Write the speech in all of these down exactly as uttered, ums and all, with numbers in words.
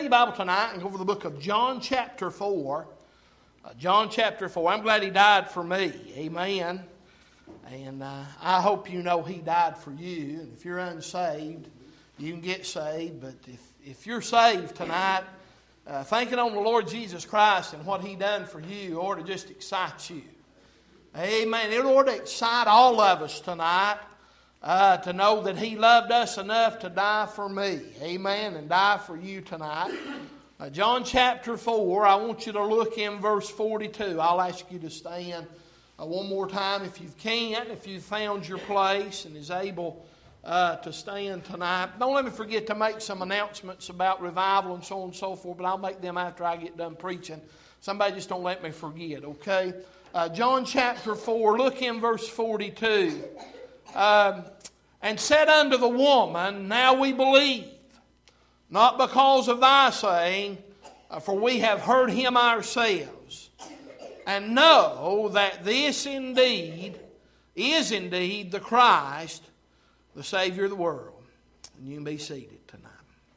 your Bible tonight and go over the book of John chapter four. Uh, John chapter four. I'm glad He died for me. Amen. And uh, I hope you know He died for you. And if you're unsaved, you can get saved. But if, if you're saved tonight, uh, thinking on the Lord Jesus Christ and what He done for you ought to just excite you. Amen. It ought to excite all of us tonight uh, to know that He loved us enough to die for me. Amen. And die for you tonight. Uh, John chapter four, I want you to look in verse forty-two. I'll ask you to stand uh, one more time if you can, if you've found your place and is able uh, to stand tonight. Don't let me forget to make some announcements about revival and so on and so forth, but I'll make them after I get done preaching. Somebody just don't let me forget, okay? Uh, John chapter four, look in verse forty-two. Um, and said unto the woman, Now we believe, not because of thy saying, for we have heard him ourselves, and know that this indeed is indeed the Christ, the Savior of the world. And you can be seated tonight.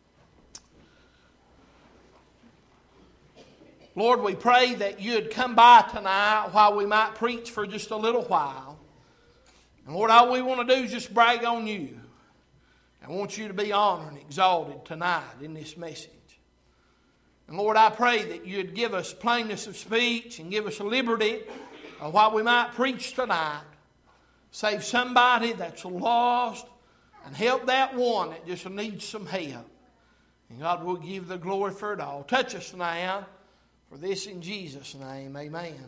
Lord, we pray that you'd come by tonight while we might preach for just a little while. And Lord, all we want to do is just brag on you. I want you to be honored and exalted tonight in this message. And Lord, I pray that you'd give us plainness of speech and give us liberty uh, while we might preach tonight. Save somebody that's lost and help that one that just needs some help. And God will give the glory for it all. Touch us now for this in Jesus' name. Amen.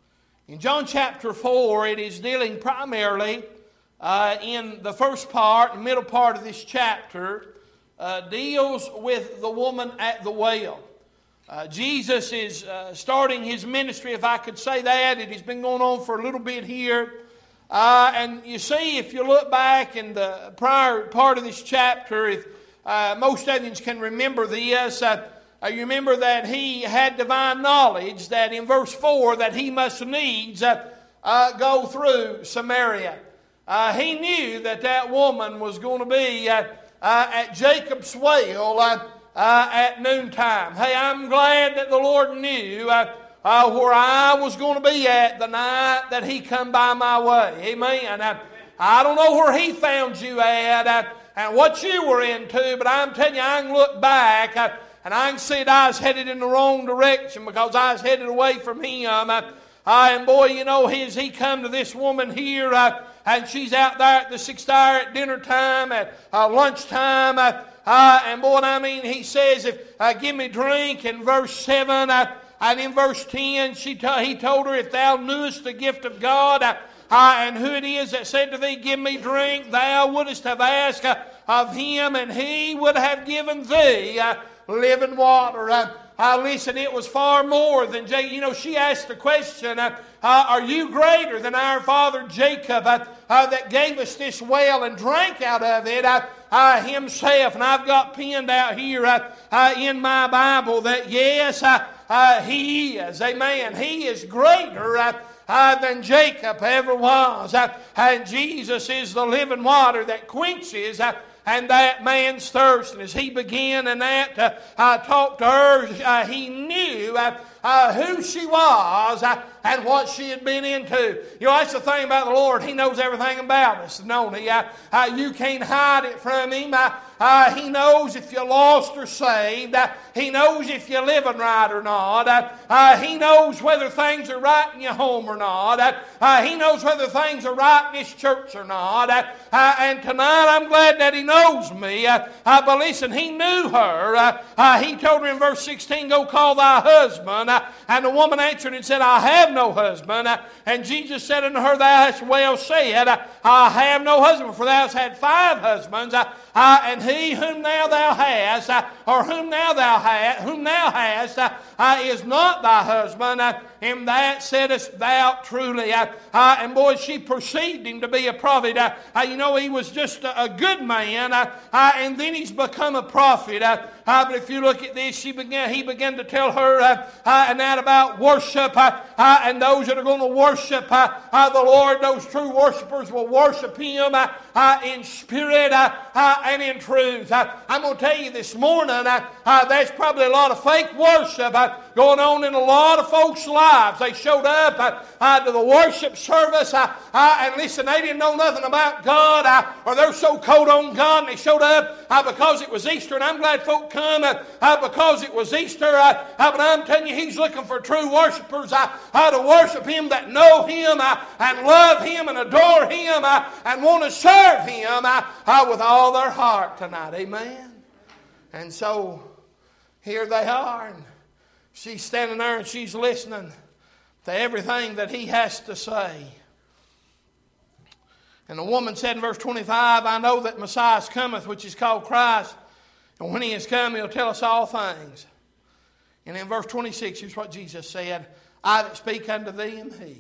In John chapter four, it is dealing primarily Uh, in the first part, the middle part of this chapter, uh, deals with the woman at the well. Uh, Jesus is uh, starting His ministry, if I could say that. It has been going on for a little bit here. Uh, and you see, if you look back in the prior part of this chapter, if uh, most of you can remember this, uh, uh, you remember that He had divine knowledge that in verse four that He must needs uh, uh, go through Samaria. Uh, he knew that that woman was going to be uh, uh, at Jacob's well uh, uh, at noontime. Hey, I'm glad that the Lord knew uh, uh, where I was going to be at the night that He come by my way. Amen. Uh, I don't know where He found you at uh, and what you were into, but I'm telling you, I can look back uh, and I can see that I was headed in the wrong direction because I was headed away from Him. Uh, uh, and boy, you know, He, He come to this woman here uh, and she's out there at the sixth hour at dinner time, at uh, lunchtime. Uh, uh, and boy, I mean, He says, "If uh, give me drink," in verse seven. Uh, and in verse ten, she t- He told her, "If thou knewest the gift of God, uh, uh, and who it is that said to thee, Give me drink, thou wouldest have asked uh, of Him, and He would have given thee uh, living water." Uh, Uh, listen, it was far more than Jacob. You know, she asked the question, uh, uh, are you greater than our father Jacob uh, uh, that gave us this well and drank out of it uh, uh, himself? And I've got penned out here uh, uh, in my Bible that yes, uh, uh, he is. Amen. He is greater uh, uh, than Jacob ever was. Uh, and Jesus is the living water that quenches uh, and that man's thirst. And as he began and that uh, uh, talked to her, uh, he knew uh, uh, who she was uh, and what she had been into. You know, that's the thing about the Lord. He knows everything about us, don't He? Uh, uh, you can't hide it from Him. Uh, uh, he knows if you're lost or saved. Uh, he knows if you're living right or not. Uh, uh, he knows whether things are right in your home or not. Uh, uh, he knows whether things are right in this church or not. Uh, uh, and tonight I'm glad that He knows me. Uh, uh, but listen, He knew her. Uh, uh, he told her in verse sixteen, "Go call thy husband." Uh, and the woman answered and said, "I have no husband." Uh, and Jesus said unto her, "Thou hast well said, uh, I have no husband, for thou hast had five husbands, uh, uh, and he whom now thou hast, uh, or whom now thou hast, whom thou hast, uh, uh, is not thy husband. Uh, in that saidest thou truly." Uh, uh, and boy, she perceived him to be a prophet. Uh, uh, you know, he was just a, a good man, uh, uh, and then he's become a prophet. Uh, uh, but if you look at this, she began, he began to tell her uh, uh, and that about worship uh, uh, and those that are going to worship uh, uh, the Lord. Those true worshipers will worship Him uh, uh, in spirit uh, uh, and in truth. Uh, I'm going to tell you this morning, uh, uh, there's probably a lot of fake worship uh, going on in a lot of folks' lives. They showed up uh, uh, to the worship service uh, uh, and listen, they didn't know nothing about God uh, or they're so cold on God, and they showed up uh, because it was Easter. And I'm glad folk come uh, uh, because it was Easter. Uh, uh, but I'm telling you, He's looking for true worshipers uh, uh, to worship Him, that know Him uh, and love Him and adore Him uh, and want to serve Him uh, uh, with all their heart tonight. Amen. And so here they are, and she's standing there and she's listening to everything that He has to say. And the woman said in verse twenty-five, I know that Messiah cometh, which is called Christ. And when He is come, He'll tell us all things. And in verse twenty-six, here's what Jesus said. I that speak unto thee am He.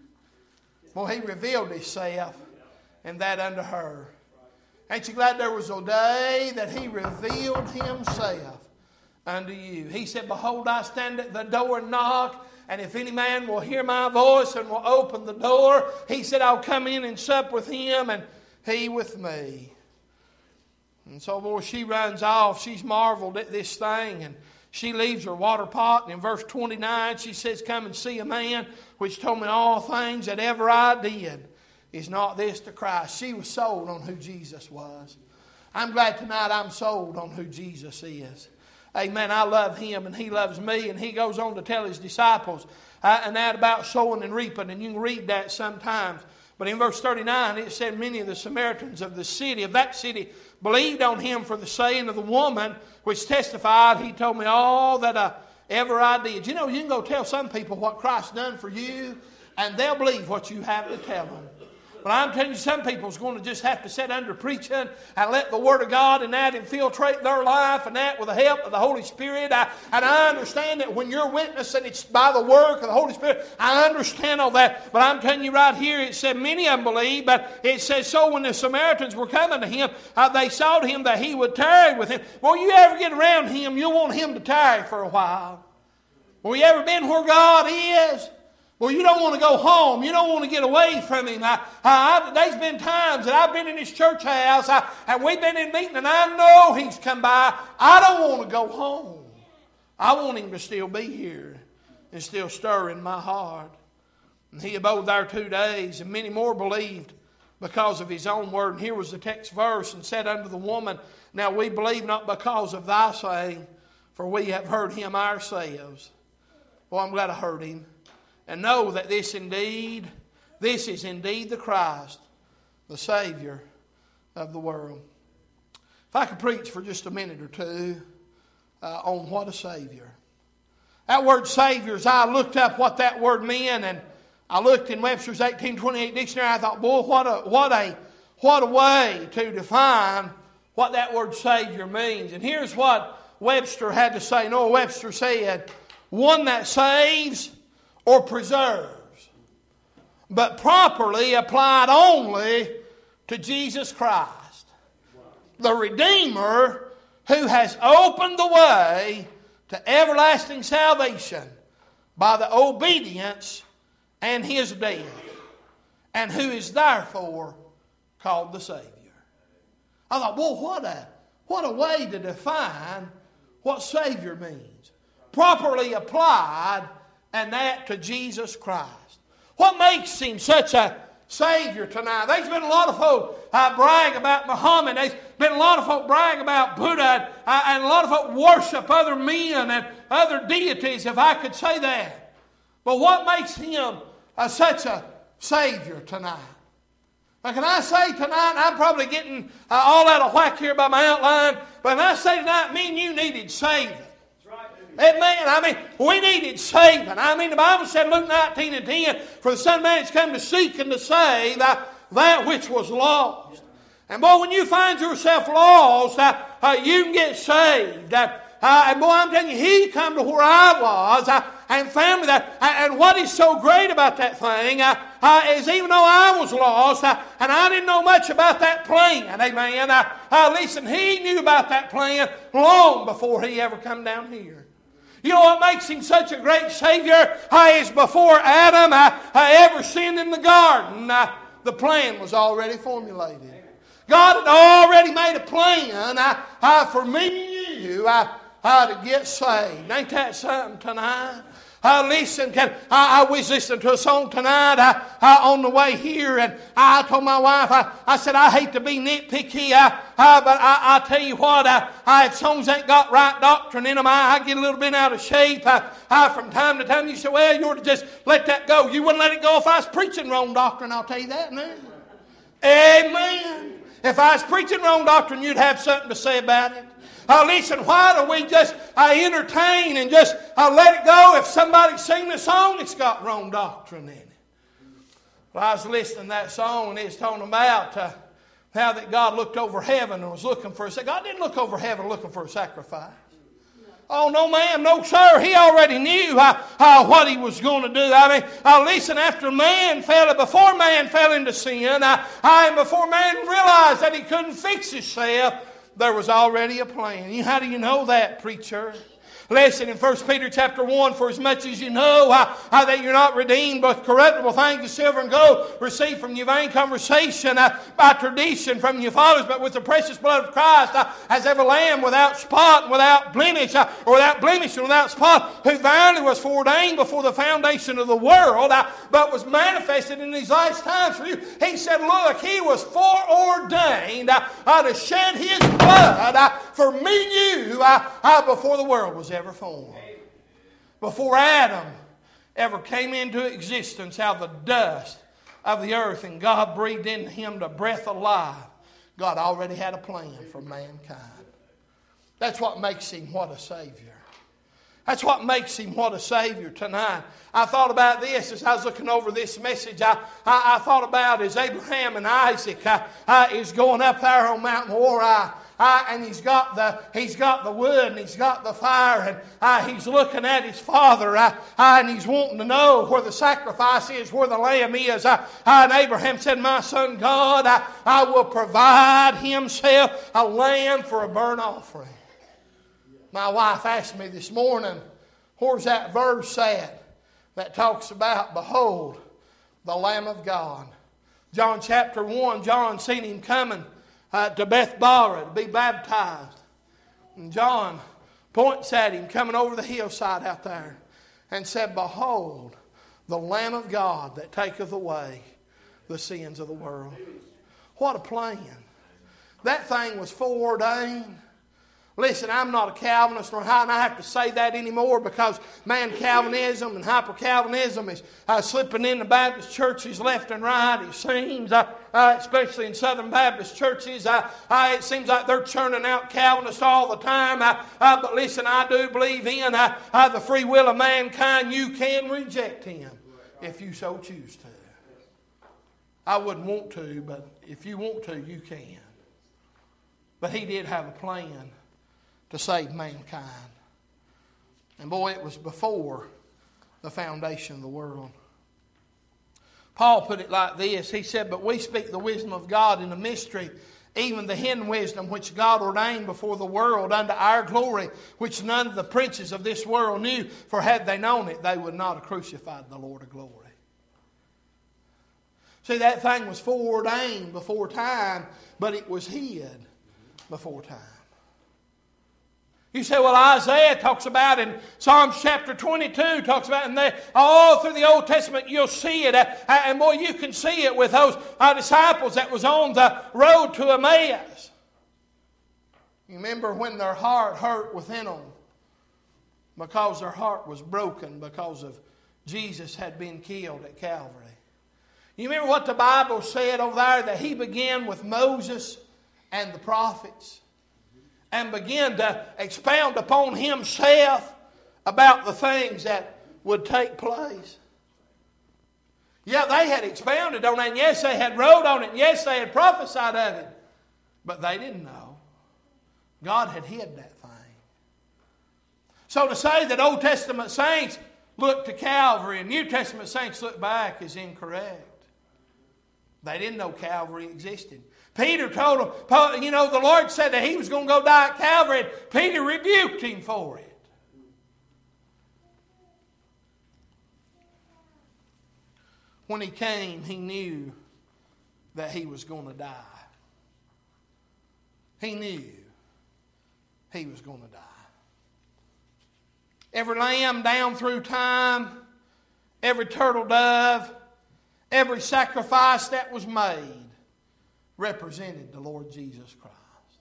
Well, He revealed Himself and that unto her. Ain't you glad there was a day that He revealed Himself unto you? He said, behold, I stand at the door and knock. And if any man will hear my voice and will open the door, He said, I'll come in and sup with him and he with me. And so, boy, she runs off. She's marveled at this thing. And she leaves her water pot. And in verse twenty-nine, she says, come and see a man which told me all things that ever I did. Is not this to Christ? She was sold on who Jesus was. I'm glad tonight I'm sold on who Jesus is. Amen. I love Him and He loves me. And He goes on to tell His disciples uh, and that about sowing and reaping. And you can read that sometimes. But in verse thirty-nine it said, many of the Samaritans of the city, of that city, believed on Him for the saying of the woman, which testified, He told me all that uh, ever I did. You know, you can go tell some people what Christ done for you, and they'll believe what you have to tell them. But I'm telling you, some people's going to just have to sit under preaching and let the Word of God and that infiltrate their life and that with the help of the Holy Spirit. I, and I understand that when you're witnessing, it's by the work of the Holy Spirit. I understand all that. But I'm telling you right here, it said many of them believed, but it says so when the Samaritans were coming to Him, uh, they saw to Him that He would tarry with them. Well, you ever get around Him, you'll want Him to tarry for a while. Well, you ever been where God is? Well, you don't want to go home. You don't want to get away from Him. I, I, there's been times that I've been in His church house I, and we've been in meeting and I know He's come by. I don't want to go home. I want Him to still be here and still stir in my heart. And He abode there two days, and many more believed because of His own word. And here was the text verse, and said unto the woman, now we believe not because of thy saying, for we have heard Him ourselves. Well, I'm glad I heard Him. And know that this indeed, this is indeed the Christ, the Savior of the world. If I could preach for just a minute or two uh, on what a Savior. That word Savior, as I looked up what that word meant, and I looked in Webster's eighteen twenty-eight dictionary, I thought, boy, what a, what a, what a way to define what that word Savior means. And here's what Webster had to say. Noah Webster said, one that saves or preserves, but properly applied only to Jesus Christ, the Redeemer who has opened the way to everlasting salvation by the obedience and His death, and who is therefore called the Savior. I thought, well, what a, what a way to define what Savior means. Properly applied, and that to Jesus Christ. What makes Him such a Savior tonight? There's been a lot of folk uh, brag about Muhammad. There's been a lot of folk brag about Buddha. Uh, and a lot of folk worship other men and other deities, if I could say that. But what makes Him uh, such a Savior tonight? Now, can I say tonight, I'm probably getting uh, all out of whack here by my outline, but can I say tonight, me and you needed saving. Amen. I mean, we needed saving. I mean, the Bible said, Luke nineteen and ten, for the Son of Man has come to seek and to save that, that which was lost. And boy, when you find yourself lost, uh, uh, you can get saved. Uh, uh, and boy, I'm telling you, he come to where I was uh, and found me that. Uh, and what is so great about that thing uh, uh, is even though I was lost uh, and I didn't know much about that plan, amen, uh, uh, listen, he knew about that plan long before he ever come down here. You know what makes him such a great Savior? Uh, is before Adam uh, uh, ever sinned in the garden, uh, the plan was already formulated. God had already made a plan uh, uh, for me and you uh, uh, to get saved. Ain't that something tonight? Uh, listen, can, I, I was listening to a song tonight uh, uh, on the way here, and I told my wife, I, I said, I hate to be nitpicky, uh, uh, but I, I tell you what, uh, uh, if songs ain't got right doctrine in them, I, I get a little bit out of shape. Uh, uh, from time to time, you say, well, you ought to just let that go. You wouldn't let it go if I was preaching wrong doctrine, I'll tell you that now. Amen. If I was preaching wrong doctrine, you'd have something to say about it. Uh, listen, why do we just uh, entertain and just uh, let it go if somebody sings a song that's got wrong doctrine in it? Well, I was listening to that song and it's talking about uh, how that God looked over heaven and was looking for a God didn't look over heaven looking for a sacrifice. Oh, no, ma'am, no, sir. He already knew uh, uh, what he was going to do. I mean, uh, listen, after man fell, before man fell into sin, uh, uh, and before man realized that he couldn't fix himself, there was already a plan. You, how do you know that, preacher? Listen, in First Peter chapter one, for as much as you know uh, uh, that you're not redeemed with corruptible things, as silver and gold, received from your vain conversation uh, by tradition from your fathers, but with the precious blood of Christ, uh, as every lamb without spot and without blemish, uh, or without blemish and without spot, who verily was foreordained before the foundation of the world, uh, but was manifested in these last times for you. He said, look, he was foreordained uh, uh, to shed his blood uh, for me and you uh, uh, before the world was ever formed. Before Adam ever came into existence out of the dust of the earth and God breathed into him the breath of life, God already had a plan for mankind. That's what makes him what a Savior. That's what makes him what a Savior tonight. I thought about this as I was looking over this message. I, I, I thought about as Abraham and Isaac uh, uh, is going up there on Mount Moriah. Uh, and he's got the he's got the wood and he's got the fire and uh, he's looking at his father uh, uh, and he's wanting to know where the sacrifice is, where the lamb is. Uh, uh, and Abraham said, "My son, God, uh, I will provide himself a lamb for a burnt offering." My wife asked me this morning, "Where's that verse at that talks about, behold, the Lamb of God?" John chapter one, John seen him coming Uh, to Bethbara to be baptized. And John points at him coming over the hillside out there and said, "Behold, the Lamb of God that taketh away the sins of the world." What a plan. That thing was foreordained. Listen, I'm not a Calvinist, nor and I have to say that anymore because, man, Calvinism and hyper-Calvinism is uh, slipping in the Baptist churches left and right. It seems, uh, uh, especially in Southern Baptist churches, uh, uh, it seems like they're churning out Calvinists all the time. Uh, uh, but listen, I do believe in uh, uh, the free will of mankind. You can reject him if you so choose to. I wouldn't want to, but if you want to, you can. But he did have a plan to save mankind. And boy, it was before the foundation of the world. Paul put it like this. He said, "But we speak the wisdom of God in the mystery, even the hidden wisdom which God ordained before the world unto our glory, which none of the princes of this world knew. For had they known it, they would not have crucified the Lord of glory." See, that thing was foreordained before time, but it was hid before time. You say, well, Isaiah talks about in Psalms chapter twenty-two, talks about in there, all through the Old Testament, you'll see it. Uh, and boy, you can see it with those uh, disciples that was on the road to Emmaus. You remember when their heart hurt within them because their heart was broken because of Jesus had been killed at Calvary. You remember what the Bible said over there, that he began with Moses and the prophets and began to expound upon himself about the things that would take place. Yeah, they had expounded on it, and yes, they had wrote on it, and yes, they had prophesied of it. But they didn't know. God had hid that thing. So to say that Old Testament saints look to Calvary and New Testament saints look back is incorrect. They didn't know Calvary existed. Peter told them, you know, the Lord said that He was going to go die at Calvary, and Peter rebuked Him for it. When He came, He knew that He was going to die. He knew He was going to die. Every lamb down through time, every turtle dove, every sacrifice that was made represented the Lord Jesus Christ.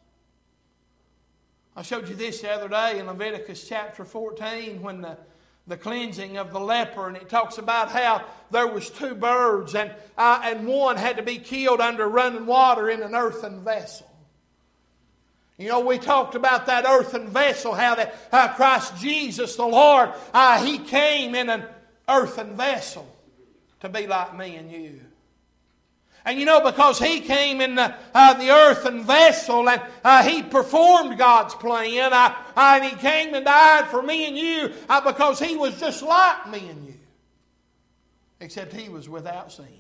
I showed you this the other day in Leviticus chapter fourteen when the, the cleansing of the leper, and it talks about how there was two birds and, uh, and one had to be killed under running water in an earthen vessel. You know, we talked about that earthen vessel, how that uh, Christ Jesus the Lord, uh, He came in an earthen vessel to be like me and you. And you know, because He came in the, uh, the earthen vessel and uh, He performed God's plan, uh, uh, and He came and died for me and you uh, because He was just like me and you. Except He was without sin.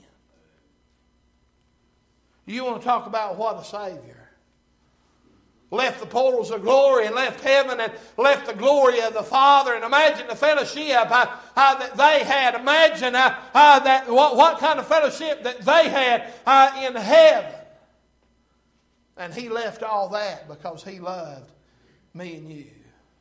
You want to talk about what a Savior. Left the portals of glory and left heaven and left the glory of the Father. And imagine the fellowship uh, uh, that they had. Imagine uh, uh, that what, what kind of fellowship that they had uh, in heaven. And He left all that because He loved me and you.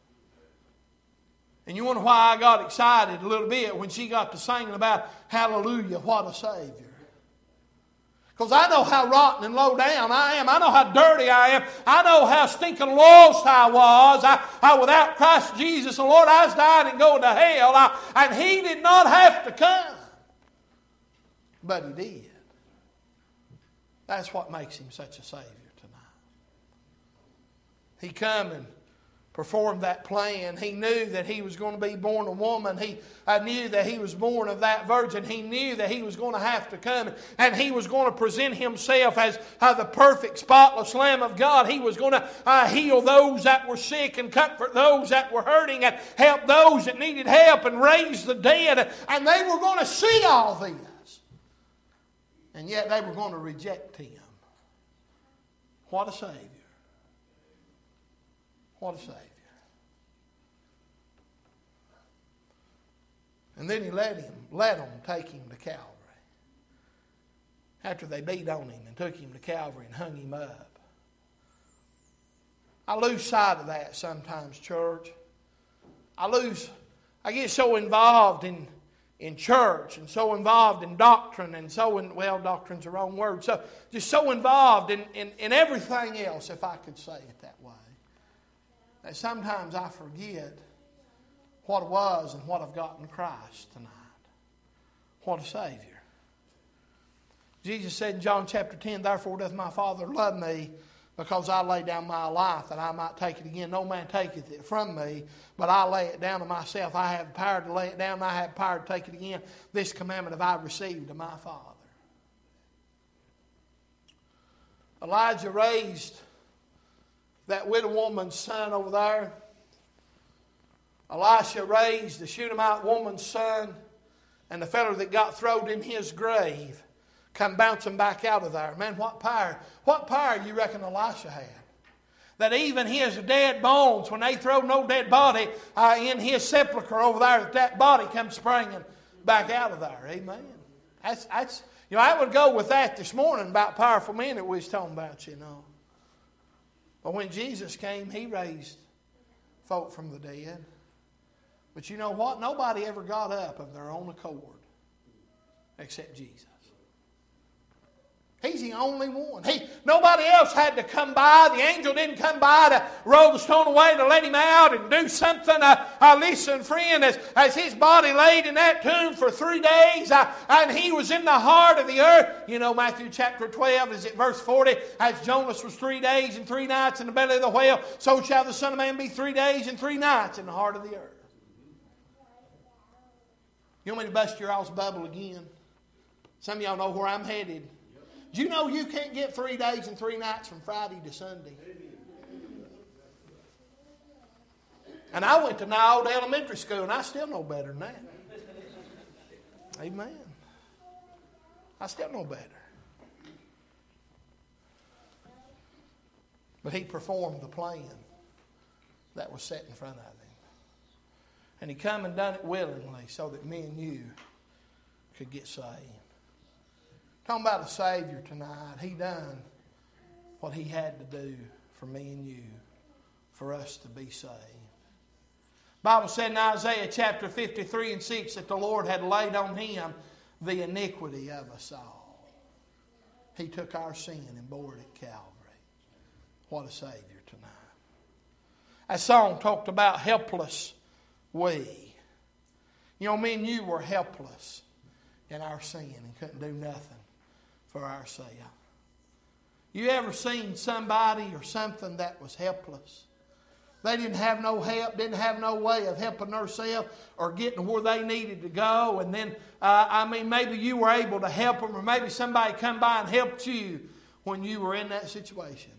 And you wonder why I got excited a little bit when she got to singing about hallelujah, what a Savior. Because I know how rotten and low down I am. I know how dirty I am. I know how stinking lost I was. I, I without Christ Jesus, the Lord, I was dying and going to hell. I, and He did not have to come. But He did. That's what makes Him such a Savior tonight. He come and performed that plan. He knew that He was going to be born a woman. He I knew that He was born of that virgin. He knew that He was going to have to come and He was going to present Himself as uh, the perfect, spotless Lamb of God. He was going to uh, heal those that were sick and comfort those that were hurting and help those that needed help and raise the dead. And they were going to see all this. And yet they were going to reject Him. What a Savior. What a Savior. And then He let him, let them take Him to Calvary. After they beat on Him and took Him to Calvary and hung Him up. I lose sight of that sometimes, church. I lose, I get so involved in, in church and so involved in doctrine and so, in, well, doctrine's the wrong word. So just so involved in, in, in everything else, if I could say it that way. That sometimes I forget what it was and what I've got in Christ tonight. What a Savior. Jesus said in John chapter ten, therefore doth my Father love me, because I lay down my life that I might take it again. No man taketh it from me, but I lay it down of myself. I have power to lay it down, and I have power to take it again. This commandment have I received of my Father. Elijah raised that widow woman's son over there. Elisha raised the Shunammite woman's son, and the fellow that got thrown in his grave come bouncing back out of there. Man, what power, what power you reckon Elisha had? That even his dead bones, when they throw no dead body uh, in his sepulchre over there, that that body comes springing back out of there. Amen. That's, that's, you know, I would go with that this morning about powerful men that we was talking about, you know. But when Jesus came, He raised folk from the dead. But you know what? Nobody ever got up of their own accord except Jesus. He's the only one. He, nobody else had to come by. The angel didn't come by to roll the stone away to let him out and do something. Uh, uh, listen, friend, as, as his body laid in that tomb for three days uh, and he was in the heart of the earth. You know, Matthew chapter twelve, is it verse forty? As Jonas was three days and three nights in the belly of the whale, so shall the Son of Man be three days and three nights in the heart of the earth. You want me to bust your all's bubble again? Some of y'all know where I'm headed. Do you know you can't get three days and three nights from Friday to Sunday? And I went to Niall Elementary School, and I still know better than that. Amen. I still know better. But he performed the plan that was set in front of him. And he come and done it willingly so that me and you could get saved. Talking about a Savior tonight. He done what he had to do for me and you, for us to be saved. The Bible said in Isaiah chapter fifty-three and six that the Lord had laid on him the iniquity of us all. He took our sin and bore it at Calvary. What a Savior tonight. That song talked about helpless we. You know, me and you were helpless in our sin and couldn't do nothing for ourselves. You ever seen somebody or something that was helpless? They didn't have no help, didn't have no way of helping themselves or getting where they needed to go. And then, uh, I mean, maybe you were able to help them, or maybe somebody come by and helped you when you were in that situation.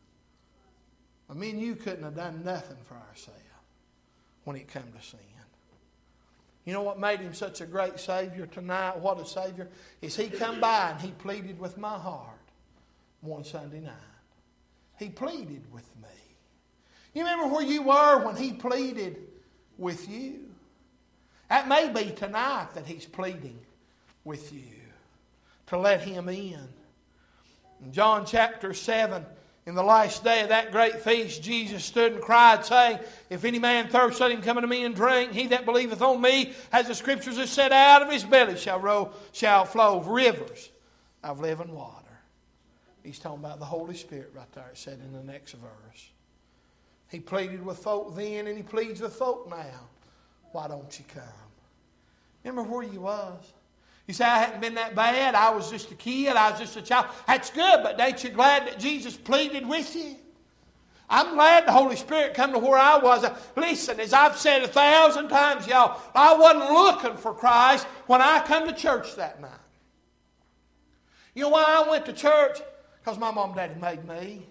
I mean, you couldn't have done nothing for ourselves when it come to sin. You know what made him such a great Savior tonight? What a Savior. Is he come by and he pleaded with my heart one Sunday night. He pleaded with me. You remember where you were when he pleaded with you? That may be tonight that he's pleading with you to let him in. In John chapter seven, in the last day of that great feast, Jesus stood and cried, saying, If any man thirst, let him come unto me and drink. He that believeth on me, as the Scriptures have said, out of his belly shall, roll, shall flow rivers of living water. He's talking about the Holy Spirit right there, it said in the next verse. He pleaded with folk then, and he pleads with folk now. Why don't you come? Remember where you was? You say, I hadn't been that bad. I was just a kid. I was just a child. That's good, but ain't you glad that Jesus pleaded with you? I'm glad the Holy Spirit come to where I was. Listen, as I've said a thousand times, y'all, I wasn't looking for Christ when I come to church that night. You know why I went to church? Because my mom and daddy made me.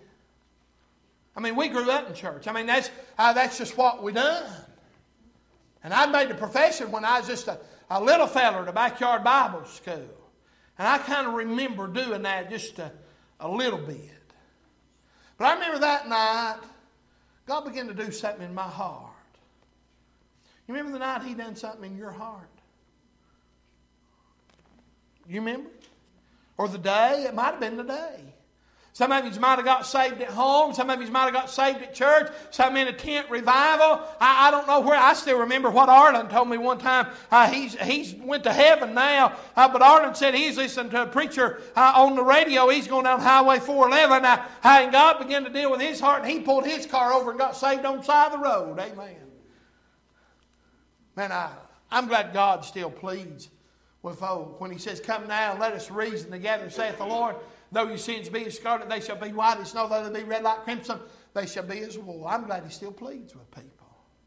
I mean, we grew up in church. I mean, that's, uh, that's just what we done. And I made the profession when I was just a, a little fella at a backyard Bible school. And I kind of remember doing that just a, a little bit. But I remember that night, God began to do something in my heart. You remember the night he done something in your heart? You remember? Or the day? It might have been the day. Some of you might have got saved at home. Some of you might have got saved at church. Some in a tent revival. I, I don't know where. I still remember what Arlen told me one time. Uh, he's he's went to heaven now. Uh, but Arlen said he's listening to a preacher uh, on the radio. He's going down Highway four eleven. Uh, and God began to deal with his heart. And he pulled his car over and got saved on the side of the road. Amen. Man, I, I'm glad God still pleads with folk when he says, Come now and let us reason together, saith the Lord. Though your sins be as scarlet, they shall be white as snow. Though they be red like crimson, they shall be as wool. I'm glad he still pleads with people.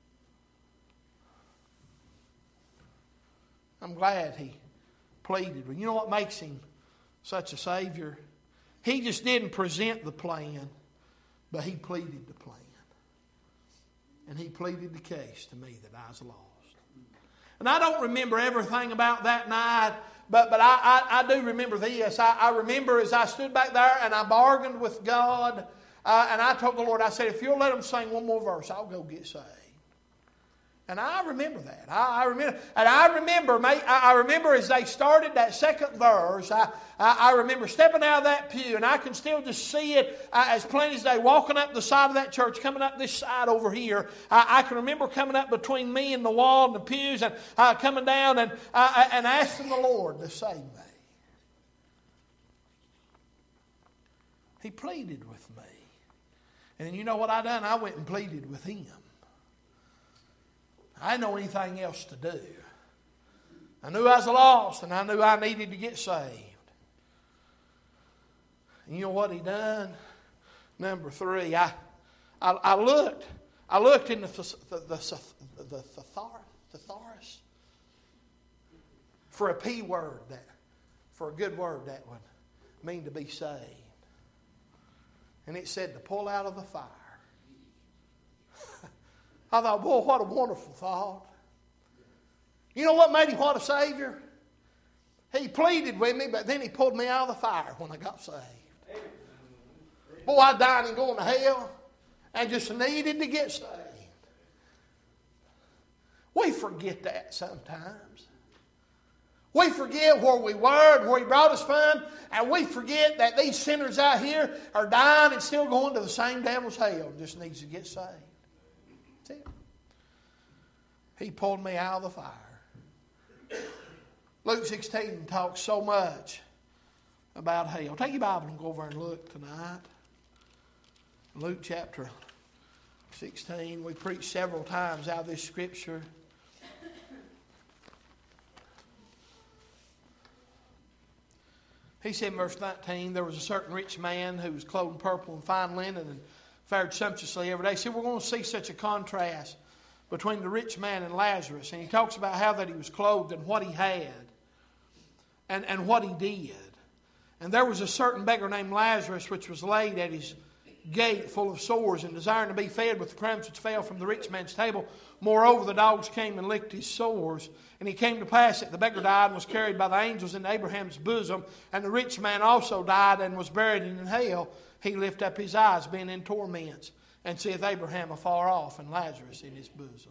I'm glad he pleaded. You know what makes him such a Savior? He just didn't present the plan, but he pleaded the plan. And he pleaded the case to me that I was lost. And I don't remember everything about that night. But but I, I, I do remember this. I, I remember as I stood back there and I bargained with God. Uh, and I told the Lord, I said, if you'll let them sing one more verse, I'll go get saved. And I remember that. I, I remember, and I remember, mate, I, I remember as they started that second verse, I, I, I remember stepping out of that pew, and I can still just see it uh, as plain as day, walking up the side of that church, coming up this side over here. I, I can remember coming up between me and the wall and the pews, and uh, coming down and uh, and asking the Lord to save me. He pleaded with me, and you know what I done? I went and pleaded with him. I didn't know anything else to do. I knew I was lost, and I knew I needed to get saved. And you know what he done? Number three, I, I, I looked. I looked in the the the, the thesaurus for a P word that, for a good word that would mean to be saved, and it said to pull out of the fire. I thought, boy, what a wonderful thought. You know what made him what a Savior? He pleaded with me, but then he pulled me out of the fire when I got saved. Boy, I died and going to hell and just needed to get saved. We forget that sometimes. We forget where we were and where He brought us from, and we forget that these sinners out here are dying and still going to the same devil's hell and just needs to get saved. That's it. He pulled me out of the fire. Luke sixteen talks so much about hell. Take your Bible and go over and look tonight. Luke chapter sixteen. We preached several times out of this scripture. He said in verse nineteen, there was a certain rich man who was clothed in purple and fine linen and fared sumptuously every day. See, we're going to see such a contrast between the rich man and Lazarus. And he talks about how that he was clothed and what he had and, and what he did. And there was a certain beggar named Lazarus which was laid at his gate full of sores and desiring to be fed with the crumbs which fell from the rich man's table. Moreover, the dogs came and licked his sores. And it came to pass that the beggar died and was carried by the angels into Abraham's bosom. And the rich man also died and was buried in hell. He lifted up his eyes, being in torments, and seeth Abraham afar off and Lazarus in his bosom.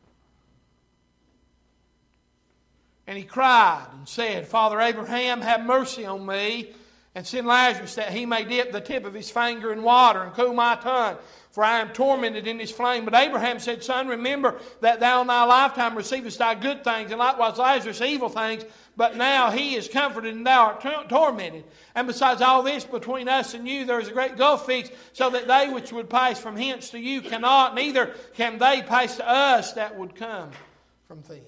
And he cried and said, Father Abraham, have mercy on me, and send Lazarus that he may dip the tip of his finger in water and cool my tongue, for I am tormented in this flame. But Abraham said, Son, remember that thou in thy lifetime receivest thy good things, and likewise Lazarus evil things. But now he is comforted, and thou art tor- tormented. And besides all this, between us and you there is a great gulf fixed, so that they which would pass from hence to you cannot, neither can they pass to us that would come from thence.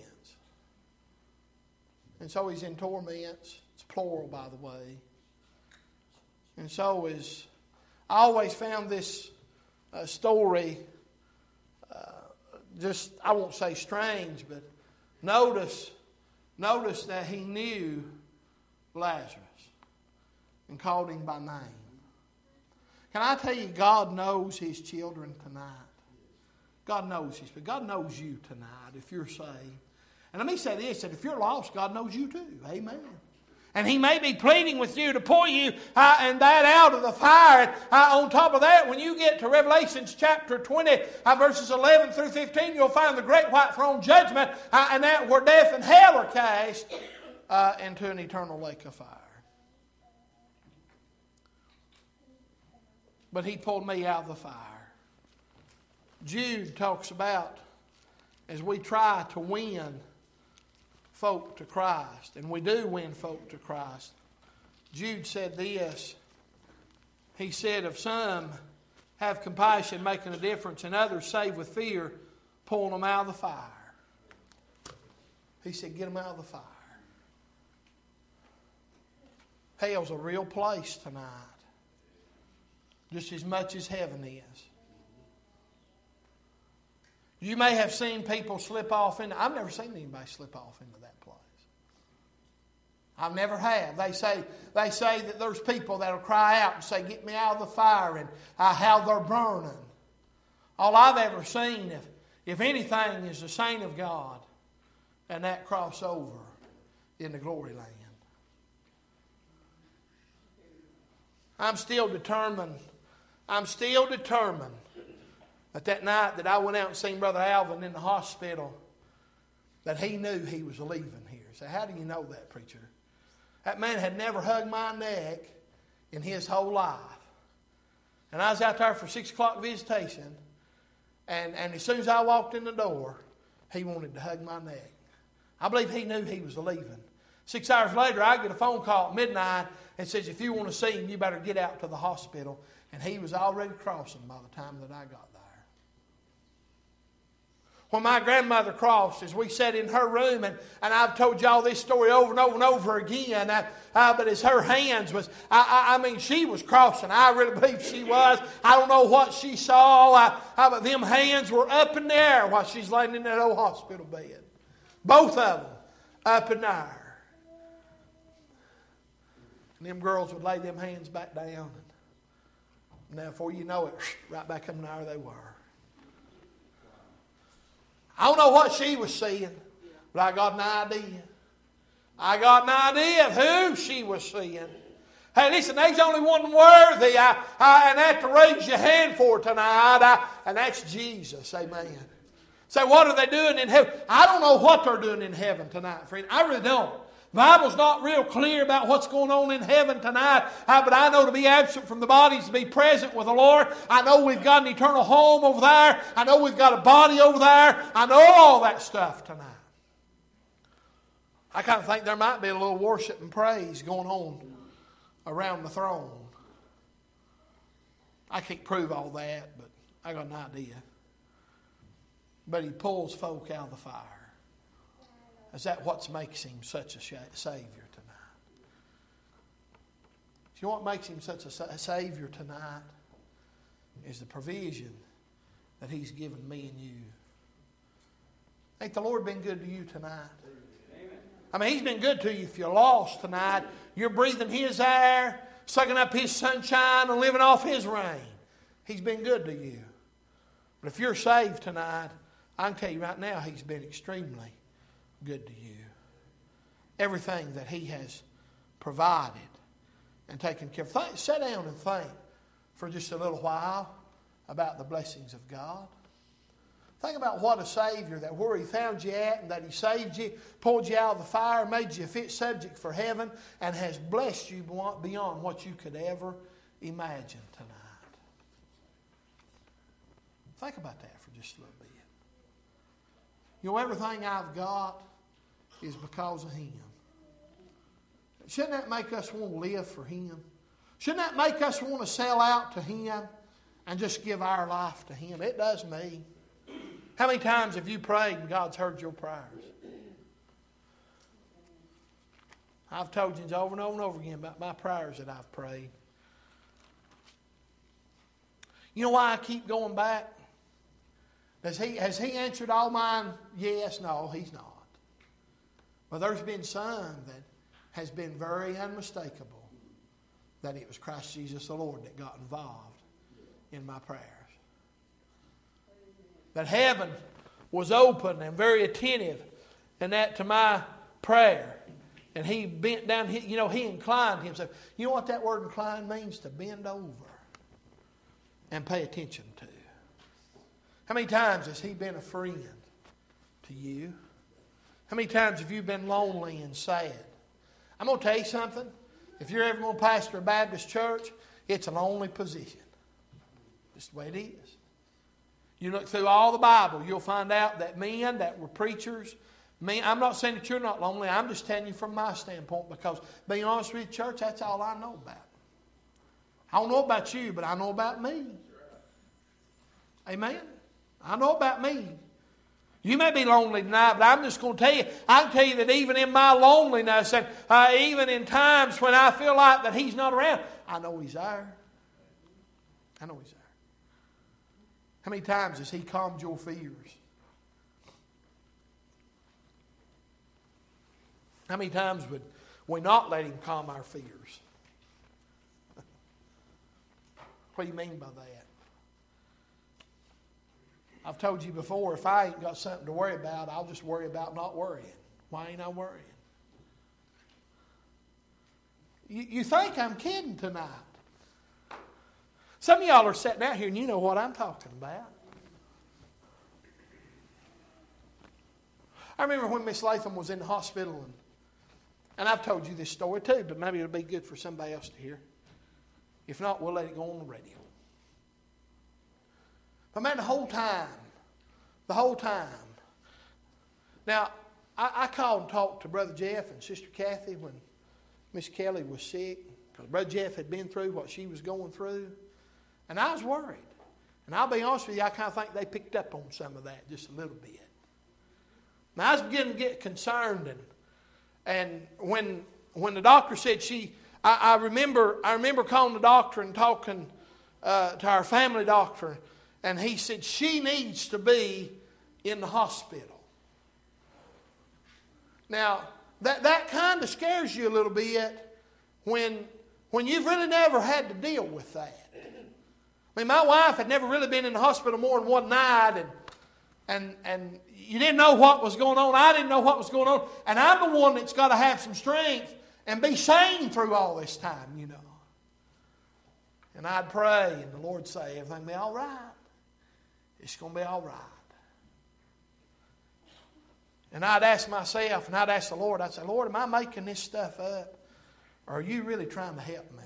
And so he's in torments. It's plural, by the way. And so is, I always found this uh, story uh, just, I won't say strange, but notice, notice that he knew Lazarus and called him by name. Can I tell you, God knows His children tonight. God knows His, but God knows you tonight if you're saved. And let me say this, that if you're lost, God knows you too. Amen. And He may be pleading with you to pull you uh, and that out of the fire. And, uh, on top of that, when you get to Revelation chapter twenty, uh, verses eleven through fifteen, you'll find the great white throne judgment, uh, and that where death and hell are cast uh, into an eternal lake of fire. But He pulled me out of the fire. Jude talks about as we try to win folk to Christ, and we do win folk to Christ. Jude said this. He said, of some have compassion, making a difference, and others save with fear, pulling them out of the fire. He said, get them out of the fire. Hell's a real place tonight, just as much as heaven is. You may have seen people slip off into, I've never seen anybody slip off into that place. I've never have. They say they say that there's people that'll cry out and say, get me out of the fire, and uh, how they're burning. All I've ever seen, if, if anything, is the saint of God and that cross over in the glory land. I'm still determined, I'm still determined But that night that I went out and seen Brother Alvin in the hospital, that he knew he was leaving here. So how do you know that, preacher? That man had never hugged my neck in his whole life. And I was out there for six o'clock visitation, and, and as soon as I walked in the door, he wanted to hug my neck. I believe he knew he was leaving. Six hours later, I get a phone call at midnight and says, if you want to see him, you better get out to the hospital. And he was already crossing by the time that I got there. When my grandmother crossed, as we sat in her room, and, and I've told y'all this story over and over and over again, I, uh, but as her hands was, I, I, I mean, she was crossing. I really believe she was. I don't know what she saw, I, I, but them hands were up in the air while she's laying in that old hospital bed. Both of them up in the air. And them girls would lay them hands back down. And now, before you know it, right back up in the air they were. I don't know what she was seeing, but I got an idea. I got an idea of who she was seeing. Hey, listen, there's only one worthy I, I, and I have to raise your hand for tonight, I, and that's Jesus. Amen. So what are they doing in heaven? I don't know what they're doing in heaven tonight, friend. I really don't. The Bible's not real clear about what's going on in heaven tonight, uh, but I know to be absent from the body is to be present with the Lord. I know we've got an eternal home over there. I know we've got a body over there. I know all that stuff tonight. I kind of think there might be a little worship and praise going on around the throne. I can't prove all that, but I got an idea. But He pulls folk out of the fire. Is that what makes Him such a Savior tonight? You know what makes Him such a Savior tonight? Is the provision that He's given me and you. Ain't the Lord been good to you tonight? I mean, He's been good to you if you're lost tonight. You're breathing His air, sucking up His sunshine, and living off His rain. He's been good to you. But if you're saved tonight, I can tell you right now, He's been extremely good to you. Everything that He has provided and taken care of. Think, sit down and think for just a little while about the blessings of God. Think about what a Savior, that where He found you at and that He saved you, pulled you out of the fire, made you a fit subject for heaven, and has blessed you beyond what you could ever imagine tonight. Think about that for just a little bit. You know, everything I've got is because of Him. Shouldn't that make us want to live for Him? Shouldn't that make us want to sell out to Him and just give our life to Him? It does me. How many times have you prayed and God's heard your prayers? I've told you over and over and over again about my prayers that I've prayed. You know why I keep going back? Has he, has he answered all mine? Yes, no, He's not. But there's been some that has been very unmistakable that it was Christ Jesus the Lord that got involved in my prayers. That heaven was open and very attentive and that to my prayer. And He bent down, you know, He inclined Himself. You know what that word incline means? To bend over and pay attention to. How many times has He been a friend to you? How many times have you been lonely and sad? I'm going to tell you something. If you're ever going to pastor a Baptist church, it's a lonely position. Just the way it is. You look through all the Bible, you'll find out that men that were preachers, men, I'm not saying that you're not lonely. I'm just telling you from my standpoint because, being honest with you, church, that's all I know about. I don't know about you, but I know about me. Amen? I know about me. You may be lonely tonight, but I'm just going to tell you, I can tell you that even in my loneliness and uh, even in times when I feel like that He's not around, I know He's there. I know He's there. How many times has He calmed your fears? How many times would we not let Him calm our fears? What do you mean by that? I've told you before, if I ain't got something to worry about, I'll just worry about not worrying. Why ain't I worrying? You, you think I'm kidding tonight. Some of y'all are sitting out here and you know what I'm talking about. I remember when Miss Latham was in the hospital, and, and I've told you this story too, but maybe it'll be good for somebody else to hear. If not, we'll let it go on the radio. But man, the whole time, the whole time. Now, I, I called and talked to Brother Jeff and Sister Kathy when Miss Kelly was sick, because Brother Jeff had been through what she was going through. And I was worried. And I'll be honest with you, I kind of think they picked up on some of that just a little bit. Now, I was beginning to get concerned. And, and when when the doctor said she, I, I remember I remember calling the doctor and talking uh, to our family doctor. And he said, she needs to be in the hospital. Now, that, that kind of scares you a little bit when, when you've really never had to deal with that. I mean, my wife had never really been in the hospital more than one night. And, and, and you didn't know what was going on. I didn't know what was going on. And I'm the one that's got to have some strength and be sane through all this time, you know. And I'd pray, and the Lord would say, everything will be all right. It's going to be all right. And I'd ask myself, and I'd ask the Lord, I'd say, Lord, am I making this stuff up? Or are you really trying to help me?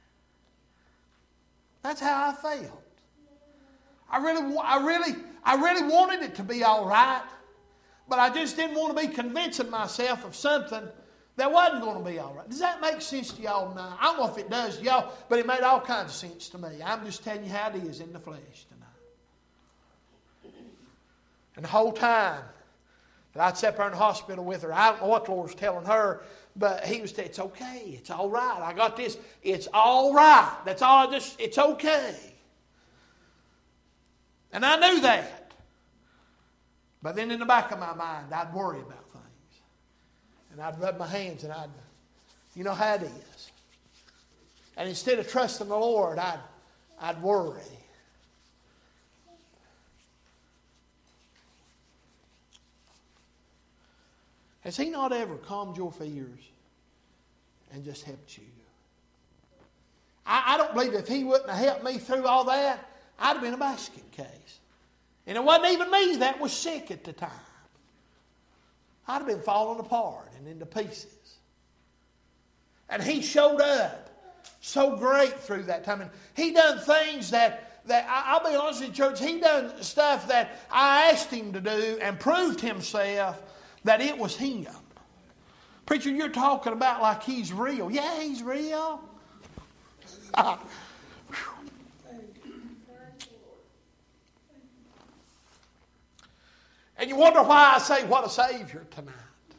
That's how I felt. I really, I really, I really wanted it to be all right, but I just didn't want to be convincing myself of something that wasn't going to be all right. Does that make sense to y'all tonight? I don't know if it does to y'all, but it made all kinds of sense to me. I'm just telling you how it is in the flesh tonight. And the whole time that I'd sit there in the hospital with her, I don't know what the Lord was telling her, but He was saying, it's okay, it's all right. I got this, it's all right. That's all I just, it's okay. And I knew that. But then in the back of my mind, I'd worry about things. And I'd rub my hands and I'd, you know how it is. And instead of trusting the Lord, I'd, I'd worry. Has He not ever calmed your fears and just helped you? I, I don't believe if He wouldn't have helped me through all that, I'd have been a basket case. And it wasn't even me that was sick at the time. I'd have been falling apart and into pieces. And He showed up so great through that time. And He done things that, that I, I'll be honest with you, church, He done stuff that I asked Him to do and proved Himself that it was Him. Preacher, you're talking about like He's real. Yeah, He's real. And you wonder why I say, what a Savior tonight.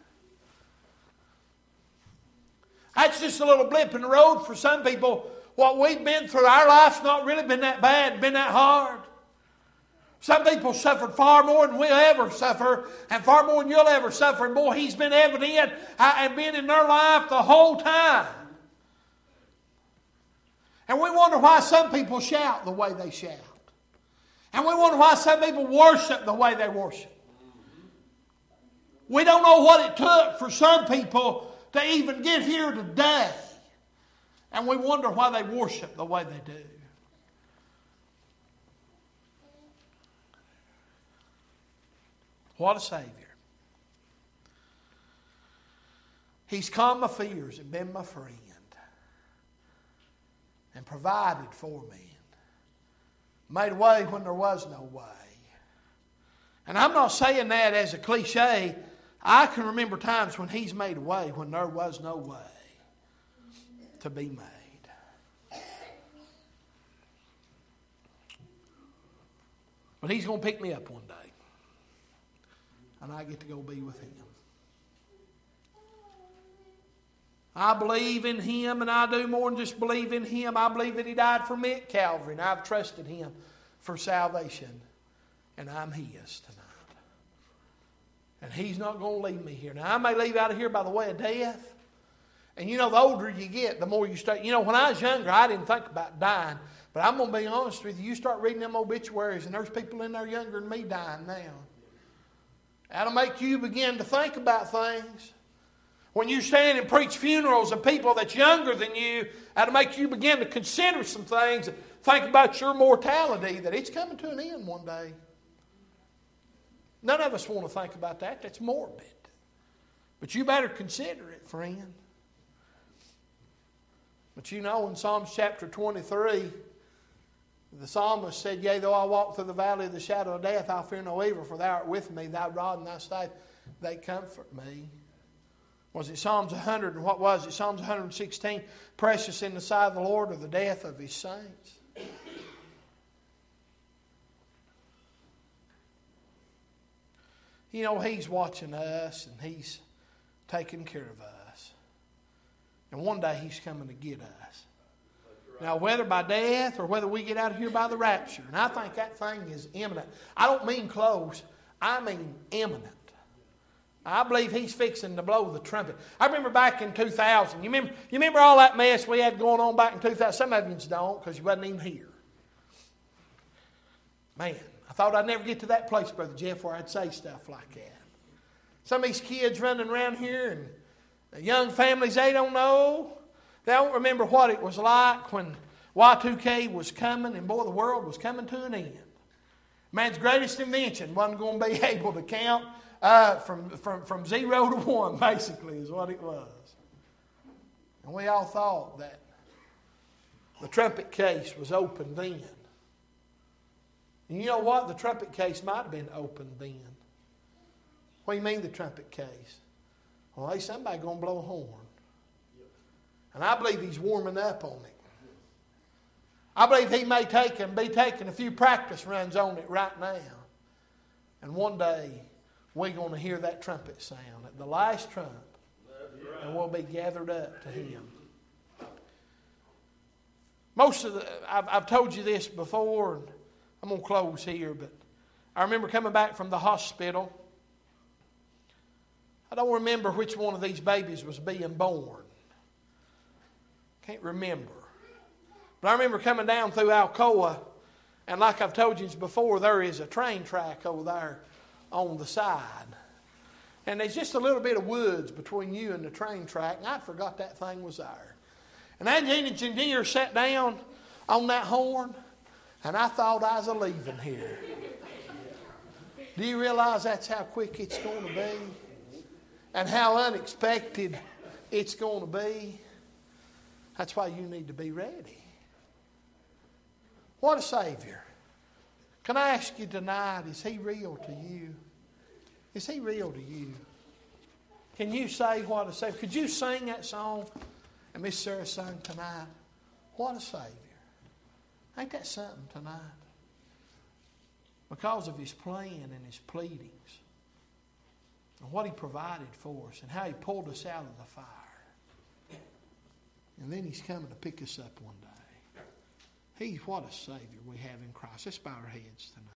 That's just a little blip in the road for some people. What we've been through, our life's not really been that bad, been that hard. Some people suffered far more than we'll ever suffer, and far more than you'll ever suffer. And boy, He's been evident and been in their life the whole time. And we wonder why some people shout the way they shout. And we wonder why some people worship the way they worship. We don't know what it took for some people to even get here today. And we wonder why they worship the way they do. What a Savior. He's calmed my fears and been my friend. And provided for me. Made a way when there was no way. And I'm not saying that as a cliche. I can remember times when He's made a way when there was no way to be made. But He's going to pick me up one day. And I get to go be with Him. I believe in Him, and I do more than just believe in Him. I believe that He died for me at Calvary, and I've trusted Him for salvation. And I'm His tonight. And He's not going to leave me here. Now, I may leave out of here by the way of death. And you know, the older you get, the more you start. You know, when I was younger, I didn't think about dying. But I'm going to be honest with you. You start reading them obituaries, and there's people in there younger than me dying now. That'll make you begin to think about things. When you stand and preach funerals of people that's younger than you, that'll make you begin to consider some things. Think about your mortality, that it's coming to an end one day. None of us want to think about that. That's morbid. But you better consider it, friend. But you know, in Psalms chapter twenty-three, the psalmist said, yea, though I walk through the valley of the shadow of death, I'll fear no evil, for thou art with me, thy rod and thy staff, they comfort me. Was it Psalms one hundred, and what was it? Psalms one hundred sixteen, precious in the sight of the Lord are the death of His saints. You know, He's watching us, and He's taking care of us. And one day He's coming to get us. Now, whether by death or whether we get out of here by the rapture, and I think that thing is imminent. I don't mean close, I mean imminent. I believe He's fixing to blow the trumpet. I remember back in two thousand, you remember, you remember all that mess we had going on back in two thousand? Some of you don't, because you wasn't even here. Man, I thought I'd never get to that place, Brother Jeff, where I'd say stuff like that. Some of these kids running around here and the young families, they don't know. They don't remember what it was like when Y two K was coming and, boy, the world was coming to an end. Man's greatest invention wasn't going to be able to count uh, from, from, from zero to one, basically, is what it was. And we all thought that the trumpet case was open then. And you know what? The trumpet case might have been open then. What do you mean the trumpet case? Well, hey, somebody going to blow a horn. And I believe he's warming up on it. I believe he may take and be taking a few practice runs on it right now. And one day, we're going to hear that trumpet sound at the last trump. And we'll be gathered up to him. Most of the, I've, I've told you this before, and I'm going to close here, but I remember coming back from the hospital. I don't remember which one of these babies was being born. Can't remember. But I remember coming down through Alcoa, and like I've told you before, there is a train track over there on the side. And there's just a little bit of woods between you and the train track, and I forgot that thing was there. And that engineer sat down on that horn, and I thought I was a-leaving here. Do you realize that's how quick it's going to be? And how unexpected it's going to be? That's why you need to be ready. What a Savior. Can I ask you tonight, is He real to you? Is He real to you? Can you say what a Savior? Could you sing that song? And Miss Sarah sung tonight. What a Savior. Ain't that something tonight? Because of His plan and His pleadings. And what He provided for us. And how He pulled us out of the fire. And then He's coming to pick us up one day. He's what a Savior we have in Christ. Let's bow our heads tonight.